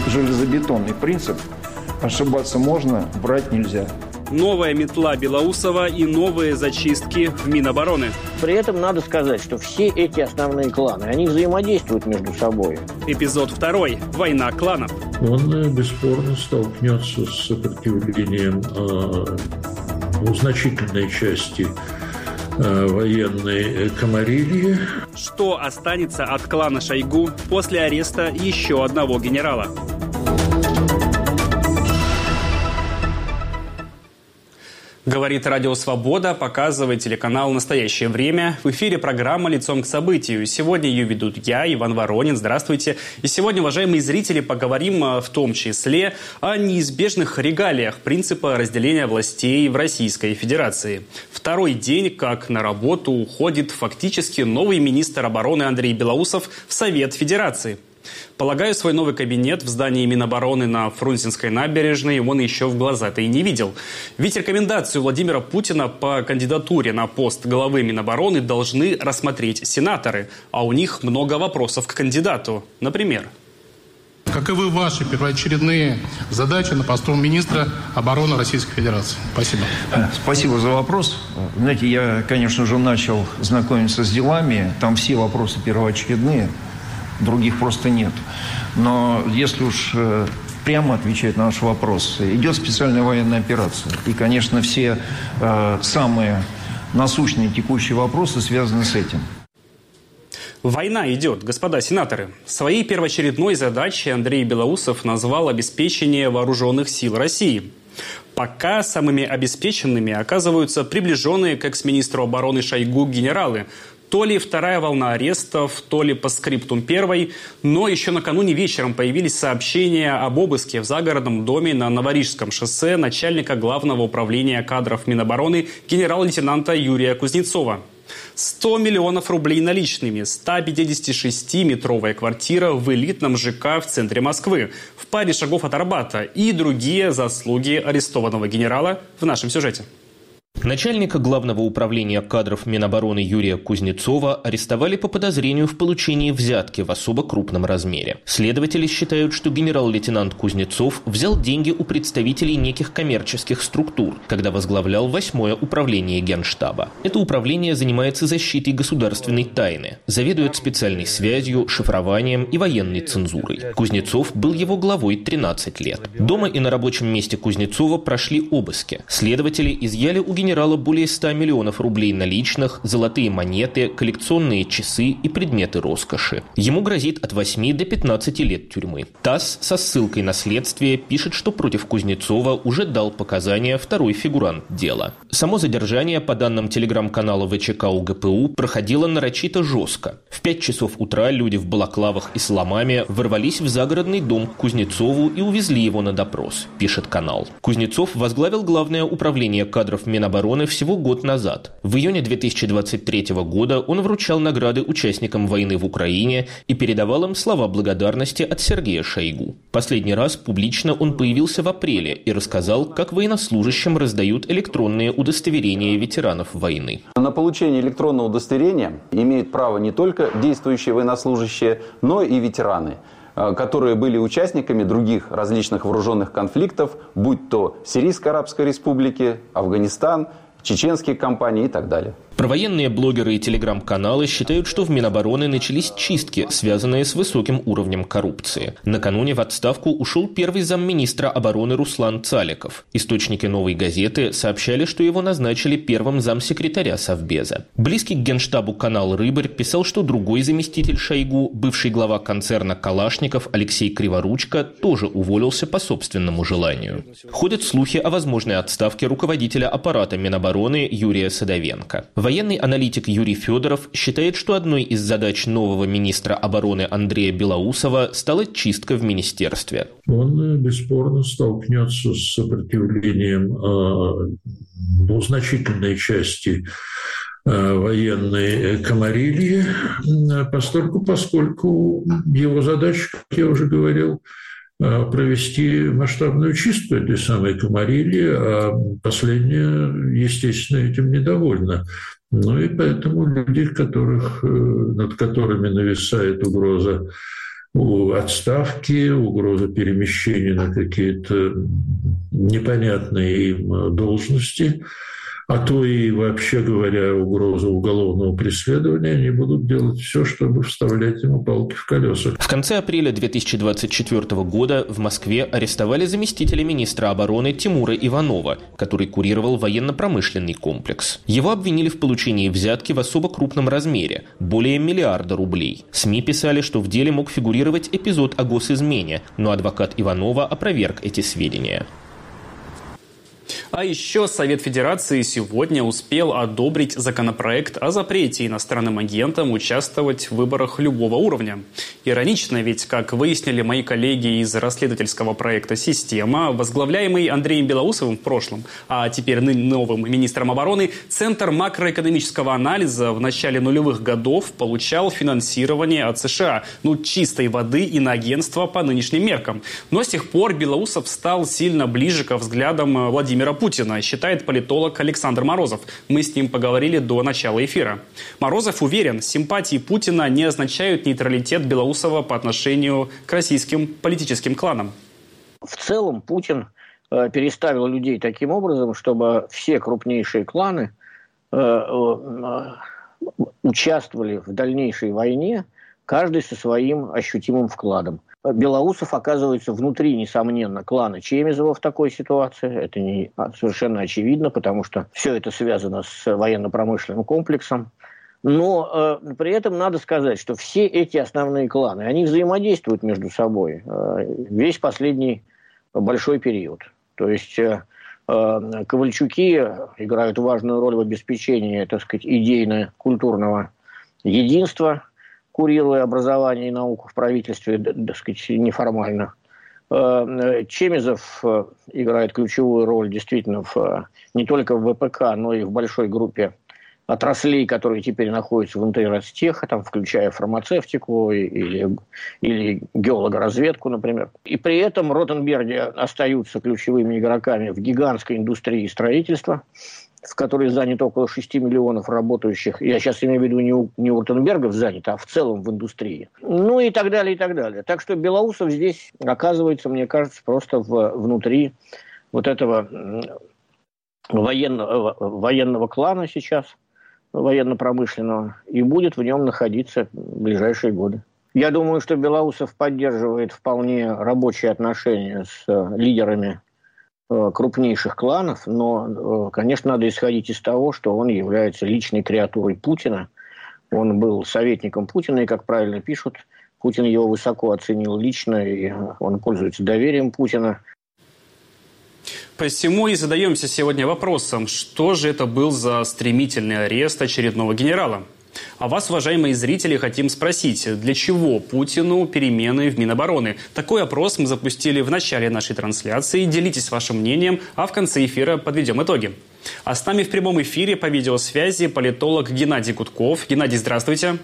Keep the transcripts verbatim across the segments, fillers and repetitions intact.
железобетонный принцип. Ошибаться можно, врать нельзя. Новая метла Белоусова и новые зачистки в Минобороны. При этом надо сказать, что все эти основные кланы, они взаимодействуют между собой. Эпизод второй. Война кланов. Он бесспорно столкнется с сопротивлением э, у значительной части э, военной комарильи. Что останется от клана Шойгу после ареста еще одного генерала? Говорит Радио Свобода, показывает телеканал «Настоящее время». В эфире программа «Лицом к событию». Сегодня ее ведут я, Иван Воронин. Здравствуйте. И сегодня, уважаемые зрители, поговорим в том числе о неизбежных регалиях принципа разделения властей в Российской Федерации. Второй день, как на работу уходит фактически новый министр обороны Андрей Белоусов в Совет Федерации. Полагаю, свой новый кабинет в здании Минобороны на Фрунзенской набережной он еще в глаза-то и не видел. Ведь рекомендацию Владимира Путина по кандидатуре на пост главы Минобороны должны рассмотреть сенаторы, а у них много вопросов к кандидату. Например... Каковы ваши первоочередные задачи на посту министра обороны Российской Федерации? Спасибо. Спасибо за вопрос. Знаете, я, конечно же, начал знакомиться с делами. Там все вопросы первоочередные. Других просто нет. Но если уж прямо отвечать на наш вопрос, идет специальная военная операция. И, конечно, все э, самые насущные текущие вопросы связаны с этим. Война идет, господа сенаторы. Своей первоочередной задачей Андрей Белоусов назвал обеспечение вооруженных сил России. Пока самыми обеспеченными оказываются приближенные к экс-министру обороны Шойгу генералы. То ли вторая волна арестов, то ли по скриптум первой, но еще накануне вечером появились сообщения об обыске в загородном доме на Новорижском шоссе начальника Главного управления кадров Минобороны генерал-лейтенанта Юрия Кузнецова. сто миллионов рублей наличными, сто пятидесятишестиметровая квартира в элитном ЖК в центре Москвы, в паре шагов от Арбата и другие заслуги арестованного генерала в нашем сюжете. Начальника Главного управления кадров Минобороны Юрия Кузнецова арестовали по подозрению в получении взятки в особо крупном размере. Следователи считают, что генерал-лейтенант Кузнецов взял деньги у представителей неких коммерческих структур, когда возглавлял восьмое управление Генштаба. Это управление занимается защитой государственной тайны, заведует специальной связью, шифрованием и военной цензурой. Кузнецов был его главой тринадцать лет. Дома и на рабочем месте Кузнецова прошли обыски. Следователи изъяли у генерала генерала более ста миллионов рублей наличных, золотые монеты, коллекционные часы и предметы роскоши. Ему грозит от восьми до пятнадцати лет тюрьмы. ТАСС со ссылкой на следствие пишет, что против Кузнецова уже дал показания второй фигурант дела. Само задержание, по данным телеграм-канала ВЧК УГПУ, проходило нарочито жестко. В пять часов утра люди в балаклавах и с ломами ворвались в загородный дом к Кузнецову и увезли его на допрос, пишет канал. Кузнецов возглавил Главное управление кадров Минобороны всего год назад. В июне две тысячи двадцать третьего года он вручал награды участникам войны в Украине и передавал им слова благодарности от Сергея Шойгу. Последний раз публично он появился в апреле и рассказал, как военнослужащим раздают электронные удостоверения ветеранов войны. На получение электронного удостоверения имеют право не только действующие военнослужащие, но и ветераны, которые были участниками других различных вооруженных конфликтов, будь то Сирийской Арабской Республики, Афганистан, чеченские кампании и так далее. Провоенные блогеры и телеграм-каналы считают, что в Минобороны начались чистки, связанные с высоким уровнем коррупции. Накануне в отставку ушел первый замминистра обороны Руслан Цаликов. Источники «Новой газеты» сообщали, что его назначили первым замсекретаря Совбеза. Близкий к Генштабу канал «Рыбарь» писал, что другой заместитель Шойгу, бывший глава концерна «Калашников» Алексей Криворучко, тоже уволился по собственному желанию. Ходят слухи о возможной отставке руководителя аппарата Минобороны Юрия Садовенко. Военный аналитик Юрий Федоров считает, что одной из задач нового министра обороны Андрея Белоусова стала чистка в министерстве. Он бесспорно столкнется с сопротивлением ну, значительной части военной комарильи, поскольку, поскольку его задача, как я уже говорил, провести масштабную чистку этой самой комарильи, а последняя, естественно, этим недовольна. Ну и поэтому люди, которых, над которыми нависает угроза отставки, угроза перемещения на какие-то непонятные им должности, а то и, вообще говоря, угроза уголовного преследования, они будут делать все, чтобы вставлять ему палки в колеса. В конце апреля две тысячи двадцать четвёртого года в Москве арестовали заместителя министра обороны Тимура Иванова, который курировал военно-промышленный комплекс. Его обвинили в получении взятки в особо крупном размере – более миллиарда рублей. СМИ писали, что в деле мог фигурировать эпизод о госизмене, но адвокат Иванова опроверг эти сведения. А еще Совет Федерации сегодня успел одобрить законопроект о запрете иностранным агентам участвовать в выборах любого уровня. Иронично, ведь, как выяснили мои коллеги из расследовательского проекта «Система», возглавляемый Андреем Белоусовым в прошлом, а теперь новым министром обороны, Центр макроэкономического анализа в начале нулевых годов получал финансирование от США, ну, чистой воды иноагентства по нынешним меркам. Но с тех пор Белоусов стал сильно ближе ко взглядам Владимира Путина, считает политолог Александр Морозов. Мы с ним поговорили до начала эфира. Морозов уверен, симпатии Путина не означают нейтралитет Белоусова по отношению к российским политическим кланам. В целом Путин э, переставил людей таким образом, чтобы все крупнейшие кланы э, э, участвовали в дальнейшей войне, каждый со своим ощутимым вкладом. Белоусов оказывается внутри, несомненно, клана Чемизова в такой ситуации. Это не совершенно очевидно, потому что все это связано с военно-промышленным комплексом. Но э, при этом надо сказать, что все эти основные кланы, они взаимодействуют между собой э, весь последний большой период. То есть э, э, Ковальчуки играют важную роль в обеспечении, так сказать, идейно-культурного единства, курируя образование и науку в правительстве, так сказать, неформально. Чемизов играет ключевую роль действительно в, не только в ВПК, но и в большой группе отраслей, которые теперь находятся внутри Ростеха, там, включая фармацевтику или, или геологоразведку, например. И при этом Ротенберги остаются ключевыми игроками в гигантской индустрии строительства, в которой занято около шести миллионов работающих. Я сейчас имею в виду не у, не у Ротенбергов занято, а в целом в индустрии. Ну и так далее, и так далее. Так что Белоусов здесь оказывается, мне кажется, просто в, внутри вот этого военного, военного клана сейчас, военно-промышленного, и будет в нем находиться в ближайшие годы. Я думаю, что Белоусов поддерживает вполне рабочие отношения с лидерами крупнейших кланов, но, конечно, надо исходить из того, что он является личной креатурой Путина. Он был советником Путина, и, как правильно пишут, Путин его высоко оценил лично, и он пользуется доверием Путина. Посему и задаемся сегодня вопросом, что же это был за стремительный арест очередного генерала? А вас, уважаемые зрители, хотим спросить, для чего Путину перемены в Минобороны? Такой опрос мы запустили в начале нашей трансляции. Делитесь вашим мнением, а в конце эфира подведем итоги. А с нами в прямом эфире по видеосвязи политолог Геннадий Гудков. Геннадий, здравствуйте.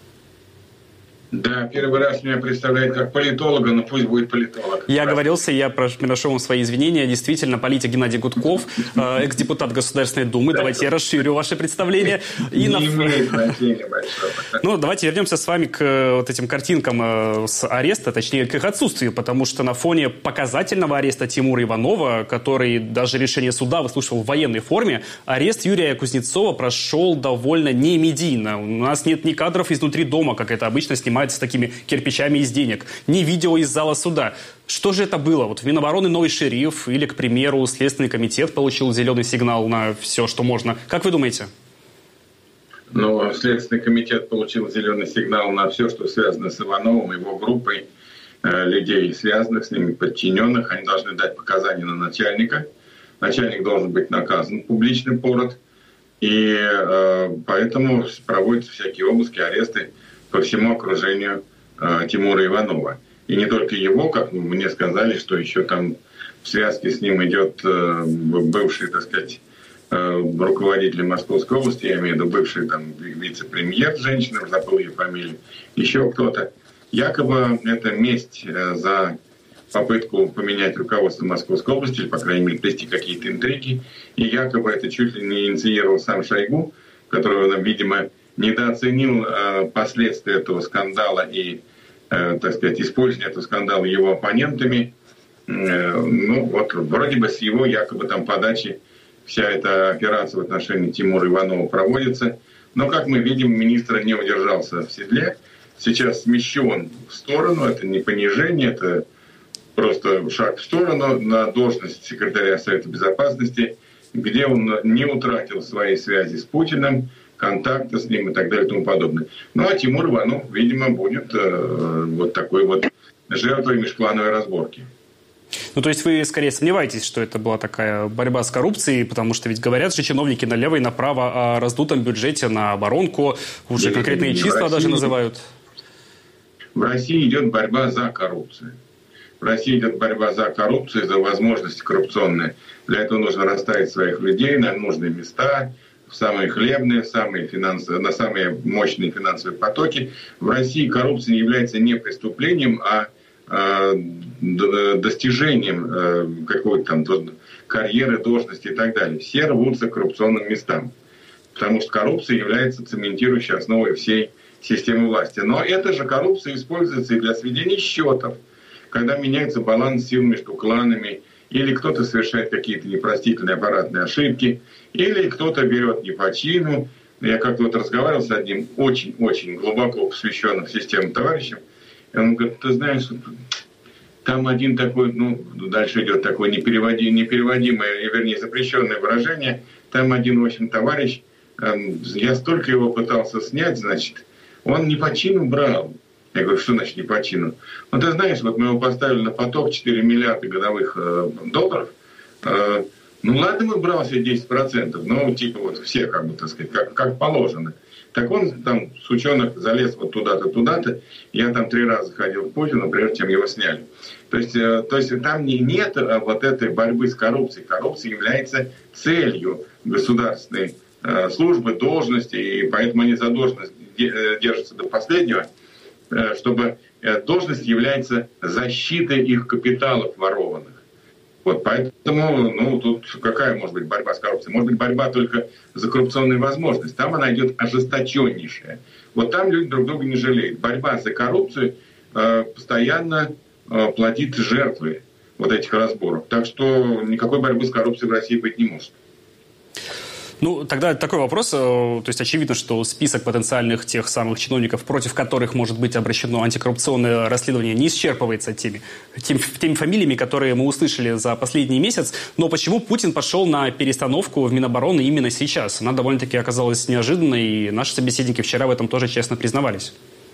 Да, первый раз меня представляют как политолога, но пусть будет политолог. Я оговорился, я приношу вам свои извинения. Действительно, политик Геннадий Гудков, экс-депутат Государственной Думы. Давайте я расширю ваше представление. Не имеет значения большого. Ну, давайте вернемся с вами к вот этим картинкам с ареста, точнее, к их отсутствию, потому что на фоне показательного ареста Тимура Иванова, который даже решение суда выслушивал в военной форме, арест Юрия Кузнецова прошел довольно немедийно. У нас нет ни кадров изнутри дома, как это обычно снимают с такими кирпичами из денег, ни видео из зала суда. Что же это было? Вот в Минобороны новый шериф или, к примеру, Следственный комитет получил зеленый сигнал на все, что можно. Как вы думаете? Ну, Следственный комитет получил зеленый сигнал на все, что связано с Ивановым, его группой э, людей, связанных с ними, подчиненных. Они должны дать показания на начальника. Начальник должен быть наказан, публичный пород. И э, поэтому проводятся всякие обыски, аресты по всему окружению э, Тимура Иванова. И не только его, как мне сказали, что еще там в связке с ним идет э, бывший, так сказать, э, руководитель Московской области, я имею в виду бывший там вице-премьер, женщина, забыл ее фамилию, еще кто-то. Якобы это месть э, за попытку поменять руководство Московской области, или, по крайней мере, плести какие-то интриги. И якобы это чуть ли не инициировал сам Шойгу, которого, видимо, недооценил э, последствия этого скандала и так сказать, использования этого скандала его оппонентами. Ну, вот вроде бы с его якобы там подачи вся эта операция в отношении Тимура Иванова проводится. Но, как мы видим, министр не удержался в седле. Сейчас смещен в сторону. Это не понижение, это просто шаг в сторону на должность секретаря Совета Безопасности, где он не утратил свои связи с Путиным, контакты с ним и так далее и тому подобное. Ну, а Тимур Иванов, видимо, будет э, вот такой вот жертвой межклановой разборки. Ну, то есть вы скорее сомневаетесь, что это была такая борьба с коррупцией, потому что ведь говорят же чиновники налево и направо о раздутом бюджете на оборонку, уже да, конкретные не, числа России, даже называют. В России идет борьба за коррупцию. В России идет борьба за коррупцию, за возможности коррупционные. Для этого нужно расставить своих людей на нужные места, в самые хлебные, в самые финансовые, на самые мощные финансовые потоки. В России коррупция является не преступлением, а достижением какой-то там карьеры, должности и так далее. Все рвутся к коррупционным местам, потому что коррупция является цементирующей основой всей системы власти. Но эта же коррупция используется и для сведения счетов, когда меняется баланс сил между кланами, или кто-то совершает какие-то непростительные аппаратные ошибки, или кто-то берет не по чину. Я как-то вот разговаривал с одним очень-очень глубоко посвященным системам товарищем, и он говорит: ты знаешь, там один такой, ну, дальше идет такое непереводимое, непереводимое, вернее, запрещенное выражение. Там один, в общем, товарищ, я столько его пытался снять, значит, он не по чину брал. Я говорю: что значит не по чину? Ну, ты знаешь, вот мы его поставили на поток четыре миллиарда годовых э, долларов. Э, ну, ладно, мы брал себе десять процентов, но типа вот все, как бы, так сказать, как, как положено. Так он там, сучонок, залез вот туда-то, туда-то. Я там три раза ходил к Путину, прежде чем его сняли. То есть, э, то есть там не, нет вот этой борьбы с коррупцией. Коррупция является целью государственной э, службы, должности, и поэтому они за должность держатся до последнего, чтобы должность является защитой их капиталов ворованных. Вот, поэтому, ну, тут какая может быть борьба с коррупцией? Может быть борьба только за коррупционные возможности. Там она идет ожесточеннейшая. Вот там люди друг друга не жалеют. Борьба за коррупцию э, постоянно э, платит жертвы вот этих разборов. Так что никакой борьбы с коррупцией в России быть не может. Ну, тогда такой вопрос. То есть очевидно, что список потенциальных тех самых чиновников, против которых может быть обращено антикоррупционное расследование, не исчерпывается теми, теми, теми фамилиями, которые мы услышали за последний месяц. Но почему Путин пошел на перестановку в Минобороны именно сейчас? Она довольно-таки оказалась неожиданной, и наши собеседники вчера в этом тоже честно признавались.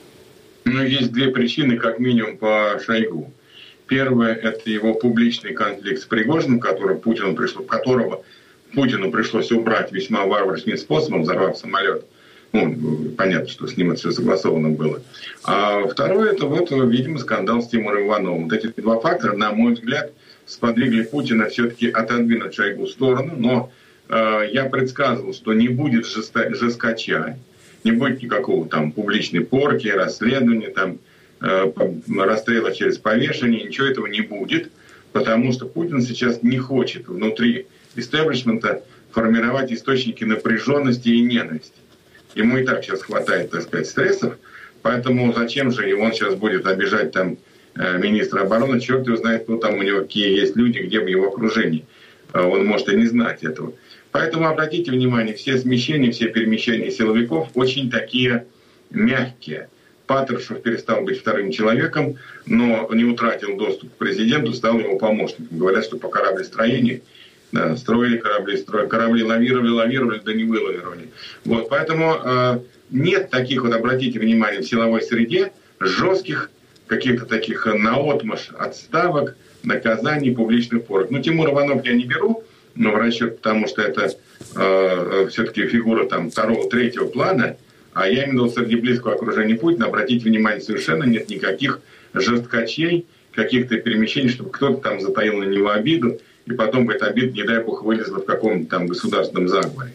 Ну, есть две причины, как минимум, по Шойгу. Первое – это его публичный конфликт с Пригожиным, который Путину пришло, которого Путину пришлось убрать весьма варварским способом, взорвав самолет. Ну, понятно, что с ним это все согласовано было. А второе, это вот, видимо, скандал с Тимуром Ивановым. Вот эти два фактора, на мой взгляд, сподвигли Путина все-таки отодвинуть Шойгу в сторону. Но э, я предсказывал, что не будет жесто- жесткача, не будет никакого там публичной порки, расследования, там, э, расстрела через повешение, ничего этого не будет, потому что Путин сейчас не хочет внутри истеблишмента формировать источники напряженности и ненависти. Ему и так сейчас хватает, так сказать, стрессов, поэтому зачем же он сейчас будет обижать там министра обороны, черт его знает, кто там у него, какие есть люди, где в его окружении. Он может и не знать этого. Поэтому обратите внимание, все смещения, все перемещения силовиков очень такие мягкие. Патрушев перестал быть вторым человеком, но не утратил доступ к президенту, стал его помощником. Говорят, что по кораблестроению да, строили корабли, строили, корабли лавировали, лавировали, да не вылавировали. Вот, поэтому э, нет таких, вот обратите внимание, в силовой среде жестких каких-то таких наотмашь отставок, наказаний, публичных порок. Ну, Тимур Иванов я не беру, но в расчет, потому что это э, все-таки фигура там второго, третьего плана, а я именно среди близкого окружения Путина, обратите внимание, совершенно нет никаких жесткачей, каких-то перемещений, чтобы кто-то там затаил на него обиду, и потом эта обида, не дай бог, вылезла в каком-то там государственном заговоре.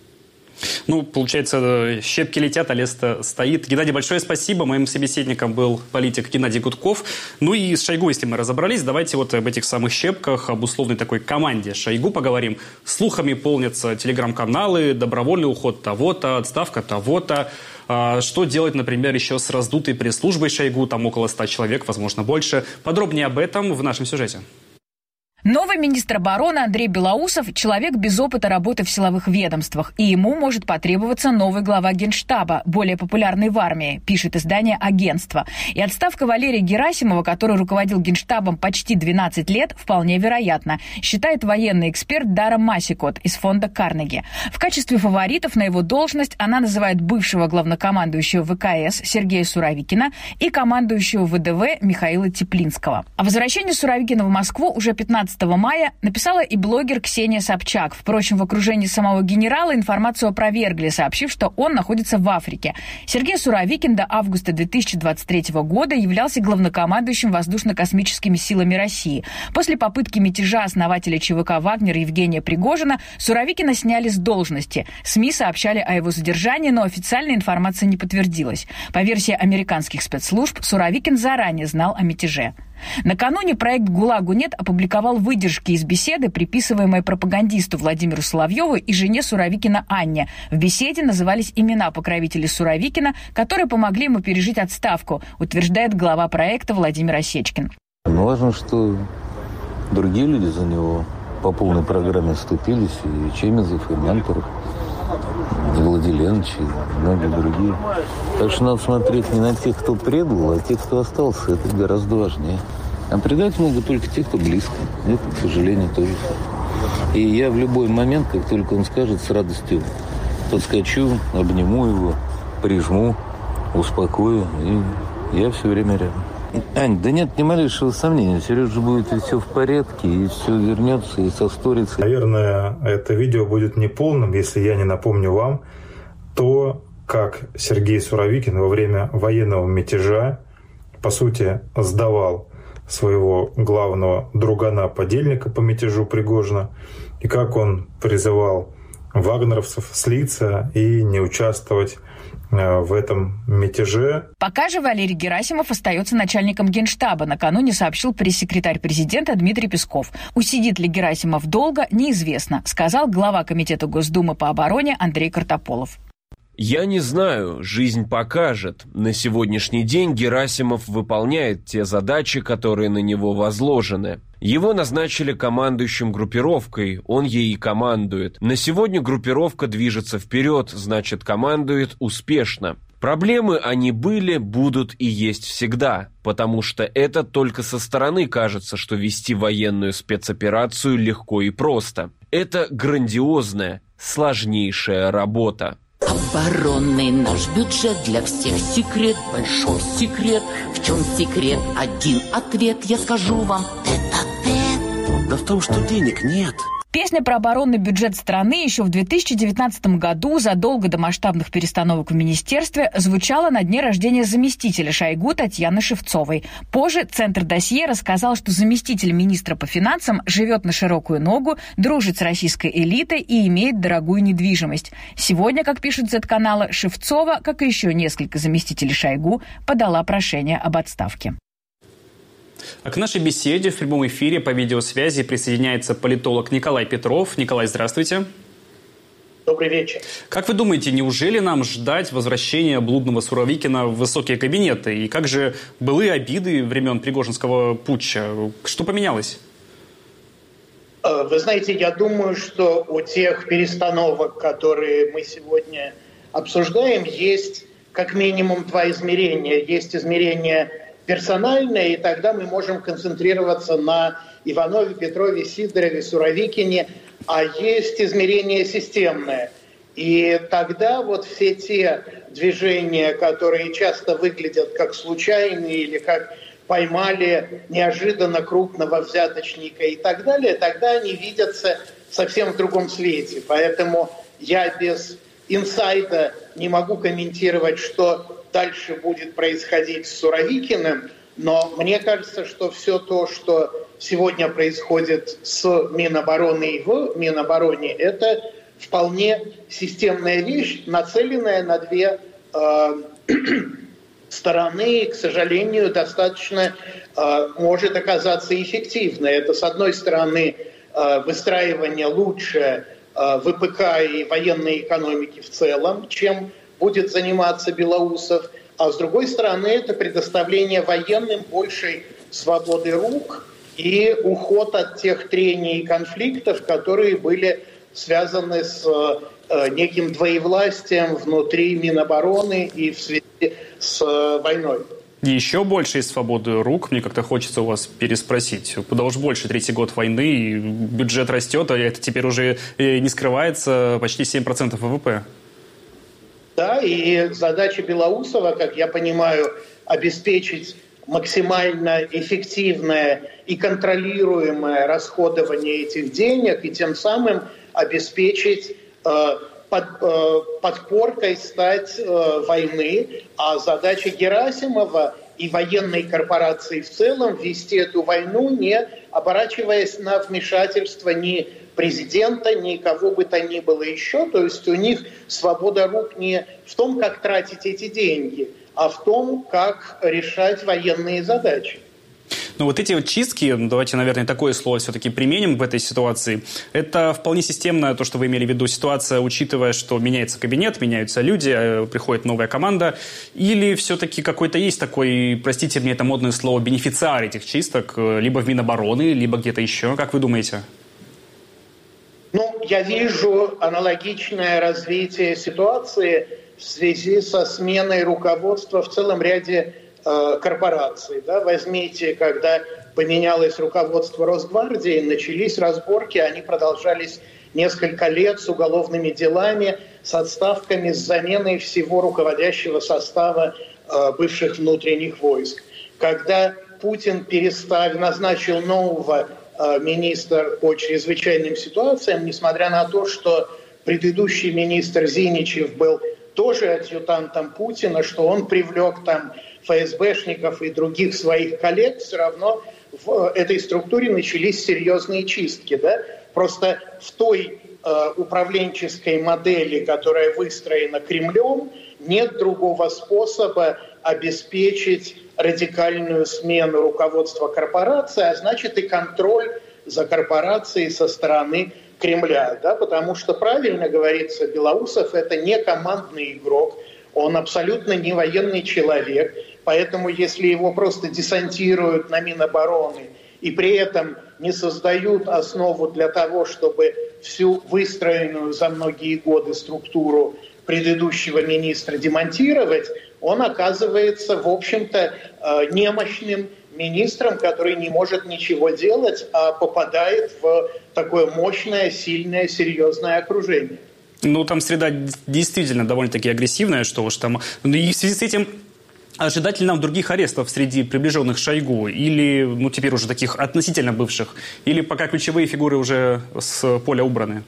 Ну, получается, щепки летят, а лес-то стоит. Геннадий, большое спасибо. Моим собеседником был политик Геннадий Гудков. Ну и с Шойгу, если мы разобрались, давайте вот об этих самых щепках, об условной такой команде Шойгу поговорим. Слухами полнятся телеграм-каналы, добровольный уход того-то, отставка того-то. Что делать, например, еще с раздутой пресс-службой Шойгу, там около ста человек, возможно, больше. Подробнее об этом в нашем сюжете. Новый министр обороны Андрей Белоусов – человек без опыта работы в силовых ведомствах, и ему может потребоваться новый глава Генштаба, более популярный в армии, пишет издание «Агентство». И отставка Валерия Герасимова, который руководил Генштабом почти двенадцать лет, вполне вероятна, считает военный эксперт Дара Масикот из фонда Карнеги. В качестве фаворитов на его должность она называет бывшего главнокомандующего ВКС Сергея Суровикина и командующего ВДВ Михаила Теплинского. О возвращении Суровикина в Москву уже пятнадцатого мая написала и блогер Ксения Собчак. Впрочем, в окружении самого генерала информацию опровергли, сообщив, что он находится в Африке. Сергей Суровикин до августа две тысячи двадцать третьего года являлся главнокомандующим воздушно-космическими силами России. После попытки мятежа основателя ЧВК «Вагнер» Евгения Пригожина Суровикина сняли с должности. СМИ сообщали о его задержании, но официальная информация не подтвердилась. По версии американских спецслужб, Суровикин заранее знал о мятеже. Накануне проект «ГУЛАГу нет» опубликовал выдержки из беседы, приписываемые пропагандисту Владимиру Соловьеву и жене Суровикина Анне. В беседе назывались имена покровителей Суровикина, которые помогли ему пережить отставку, утверждает глава проекта Владимир Осечкин. Но важно, что другие люди за него по полной программе вступились, и Чемезов, и Мантуров, и Владиленович, и многие другие. Так что надо смотреть не на тех, кто предал, а тех, кто остался. Это гораздо важнее. А предать могут только те, кто близко. Это, к сожалению, тоже. И я в любой момент, как только он скажет, с радостью подскочу, обниму его, прижму, успокою. И я все время рядом. Ань, да нет ни малейшего сомнения. Сережа будет и все в порядке, и все вернется, и состурится. Наверное, это видео будет неполным, если я не напомню вам то, как Сергей Суровикин во время военного мятежа, по сути, сдавал своего главного другана-подельника по мятежу Пригожина, и как он призывал вагнеровцев слиться и не участвовать в этом мятеже. Пока же Валерий Герасимов остается начальником Генштаба, накануне сообщил пресс-секретарь президента Дмитрий Песков. Усидит ли Герасимов долго, неизвестно, сказал глава Комитета Госдумы по обороне Андрей Картополов. Я не знаю, жизнь покажет. На сегодняшний день Герасимов выполняет те задачи, которые на него возложены. Его назначили командующим группировкой, он ей и командует. На сегодня группировка движется вперед, значит, командует успешно. Проблемы они были, будут и есть всегда, потому что это только со стороны кажется, что вести военную спецоперацию легко и просто. Это грандиозная, сложнейшая работа. Оборонный наш бюджет для всех секрет, большой секрет. В чем секрет? Один ответ я скажу вам. Тет-а-тет. Да в том, что денег нет. Песня про оборонный бюджет страны еще в две тысячи девятнадцатом году, задолго до масштабных перестановок в министерстве, звучала на дне рождения заместителя Шойгу Татьяны Шевцовой. Позже Центр досье рассказал, что заместитель министра по финансам живет на широкую ногу, дружит с российской элитой и имеет дорогую недвижимость. Сегодня, как пишут зет-каналы, Шевцова, как и еще несколько заместителей Шойгу, подала прошение об отставке. А к нашей беседе в прямом эфире по видеосвязи присоединяется политолог Николай Петров. Николай, здравствуйте. Добрый вечер. Как вы думаете, неужели нам ждать возвращения блудного Суровикина в высокие кабинеты? И как же былые обиды времен Пригожинского путча? Что поменялось? Вы знаете, я думаю, что у тех перестановок, которые мы сегодня обсуждаем, есть как минимум два измерения. Есть измерение персональное, и тогда мы можем концентрироваться на Иванове, Петрове, Сидорове, Суровикине, а есть измерение системное. И тогда вот все те движения, которые часто выглядят как случайные или как поймали неожиданно крупного взяточника и так далее, тогда они видятся совсем в другом свете. Поэтому я без инсайда не могу комментировать, что дальше будет происходить с Суровикиным, но мне кажется, что все то, что сегодня происходит с Минобороны и в Минобороне, это вполне системная вещь, нацеленная на две э, стороны, и, к сожалению, достаточно э, может оказаться эффективной. Это, с одной стороны, э, выстраивание лучше э, ВПК и военной экономики в целом, чем будет заниматься Белоусов, а с другой стороны это предоставление военным большей свободы рук и уход от тех трений и конфликтов, которые были связаны с э, неким двоевластием внутри Минобороны и в связи с э, войной. Еще большей свободы рук, мне как-то хочется у вас переспросить. Куда уж больше, третий год войны, и бюджет растет, а это теперь уже не скрывается, почти семь процентов вэ вэ пэ. Да, и задача Белоусова, как я понимаю, обеспечить максимально эффективное и контролируемое расходование этих денег, и тем самым обеспечить э, под, э, подпоркой стать э, войны, а задача Герасимова и военной корпорации в целом вести эту войну, не оборачиваясь на вмешательство ни президента, ни кого бы то ни было еще. То есть у них свобода рук не в том, как тратить эти деньги, а в том, как решать военные задачи. Ну вот эти вот чистки, давайте, наверное, такое слово все-таки применим в этой ситуации. Это вполне системно, то, что вы имели в виду, ситуация, учитывая, что меняется кабинет, меняются люди, приходит новая команда. Или все-таки какой-то есть такой, простите мне это модное слово, бенефициар этих чисток, либо в Минобороны, либо где-то еще? Как вы думаете? Ну, я вижу аналогичное развитие ситуации в связи со сменой руководства в целом ряде корпораций. Да? Возьмите, когда поменялось руководство Росгвардии, начались разборки, они продолжались несколько лет с уголовными делами, с отставками, с заменой всего руководящего состава э, бывших внутренних войск. Когда Путин переставил, назначил нового э, министра по чрезвычайным ситуациям, несмотря на то, что предыдущий министр Зиничев был тоже адъютантом Путина, что он привлек там эф эс бэшников и других своих коллег, все равно в этой структуре начались серьезные чистки. Да? Просто в той э, управленческой модели, которая выстроена Кремлем, нет другого способа обеспечить радикальную смену руководства корпорации, а значит и контроль за корпорацией со стороны Кремля. Да? Потому что, правильно говорится, Белоусов – это не командный игрок, он абсолютно не военный человек, поэтому если его просто десантируют на Минобороны и при этом не создают основу для того, чтобы всю выстроенную за многие годы структуру предыдущего министра демонтировать, он оказывается, в общем-то, немощным министром, который не может ничего делать, а попадает в такое мощное, сильное, серьезное окружение. Ну, там среда действительно довольно-таки агрессивная, что уж там. И в связи с этим ожидать ли нам других арестов среди приближенных Шойгу? Или, ну, теперь уже таких относительно бывших? Или пока ключевые фигуры уже с поля убраны?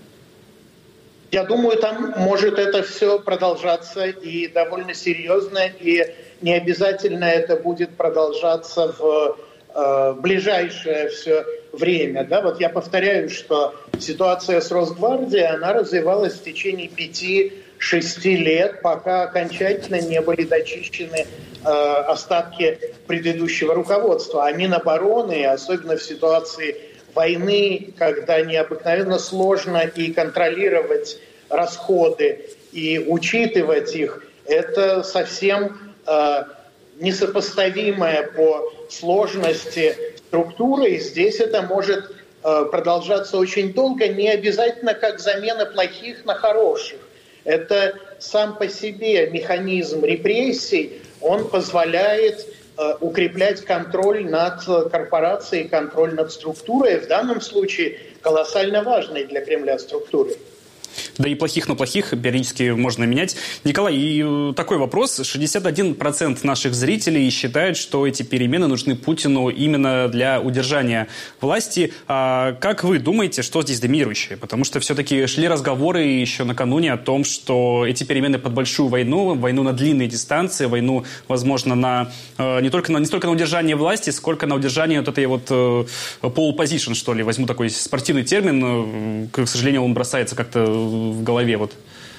Я думаю, там может это все продолжаться и довольно серьезно, и не обязательно это будет продолжаться в э, ближайшее все время. Да? Вот я повторяю, что ситуация с Росгвардией, она развивалась в течение пяти-шести лет, пока окончательно не были дочищены э, остатки предыдущего руководства. А Минобороны, особенно в ситуации войны, когда необыкновенно сложно и контролировать расходы, и учитывать их, это совсем э, несопоставимая по сложности структура, и здесь это может э, продолжаться очень долго, не обязательно как замена плохих на хороших. Это сам по себе механизм репрессий, он позволяет э, укреплять контроль над корпорацией, контроль над структурой, в данном случае колоссально важной для Кремля структурой. Да и плохих на плохих периодически можно менять. Николай, и такой вопрос. шестьдесят один процент наших зрителей считают, что эти перемены нужны Путину именно для удержания власти. А как вы думаете, что здесь доминирующее? Потому что все-таки шли разговоры еще накануне о том, что эти перемены под большую войну, войну на длинные дистанции, войну, возможно, на, не, только на, не столько на удержание власти, сколько на удержание вот этой вот pole position, что ли. Возьму такой спортивный термин. К сожалению, он бросается как-то в голове. Вот.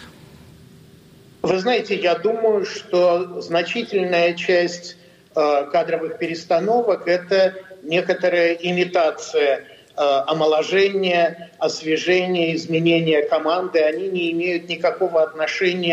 Вы знаете, я думаю, что значительная часть э, кадровых перестановок – это некоторая имитация э, омоложения, освежения, изменения команды. Они не имеют никакого отношения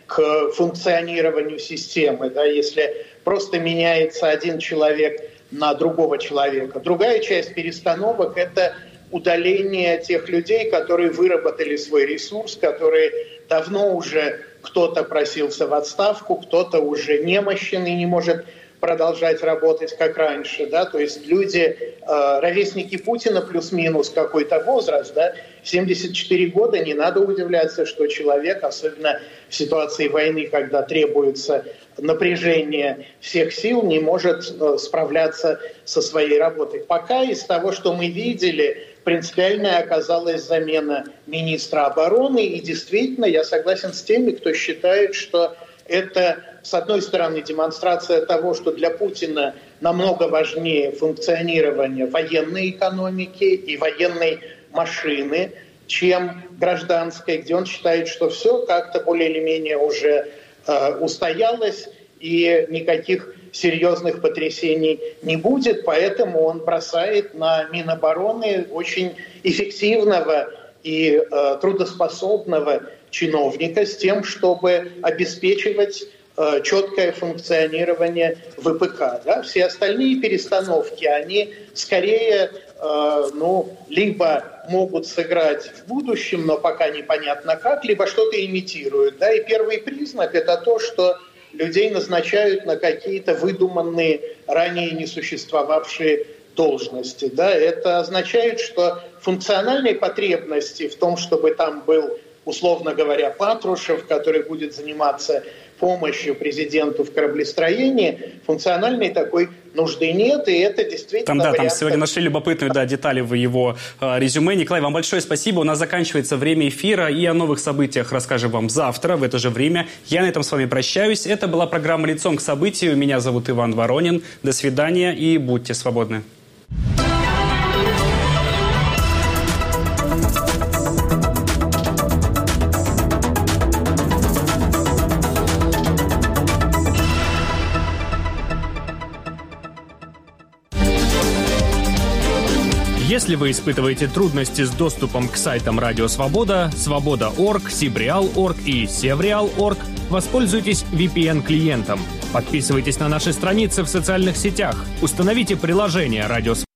к функционированию системы, да, если просто меняется один человек на другого человека. Другая часть перестановок – это удаление тех людей, которые выработали свой ресурс, которые давно уже кто-то просился в отставку, кто-то уже немощен и не может продолжать работать как раньше, да, то есть люди, э, ровесники Путина плюс-минус какой-то возраст, да, семьдесят четыре года, не надо удивляться, что человек, особенно в ситуации войны, когда требуется напряжение всех сил, не может э, справляться со своей работой. Пока из того, что мы видели, принципиальная оказалась замена министра обороны, и действительно я согласен с теми, кто считает, что это, с одной стороны, демонстрация того, что для Путина намного важнее функционирование военной экономики и военной машины, чем гражданской, где он считает, что все как-то более или менее уже э, устоялось и никаких серьезных потрясений не будет, поэтому он бросает на Минобороны очень эффективного и э, трудоспособного чиновника с тем, чтобы обеспечивать э, четкое функционирование ВПК. Да? Все остальные перестановки, они скорее э, ну, либо могут сыграть в будущем, но пока непонятно как, либо что-то имитируют. Да? И первый признак – это то, что людей назначают на какие-то выдуманные, ранее не существовавшие должности. Да? Это означает, что функциональной потребности в том, чтобы там был, условно говоря, Патрушев, который будет заниматься помощью президенту в кораблестроении, функциональной такой нужды нет, и это действительно... Там, да, вариант... там сегодня нашли любопытные, да, детали в его э, резюме. Николай, вам большое спасибо. У нас заканчивается время эфира, и о новых событиях расскажем вам завтра в это же время. Я на этом с вами прощаюсь. Это была программа «Лицом к событию». Меня зовут Иван Воронин. До свидания и будьте свободны. Если вы испытываете трудности с доступом к сайтам Радио Свобода, Свобода точка орг, Сибреал точка орг и Севреал точка орг, воспользуйтесь ви пи эн-клиентом. Подписывайтесь на наши страницы в социальных сетях. Установите приложение Радио Свобода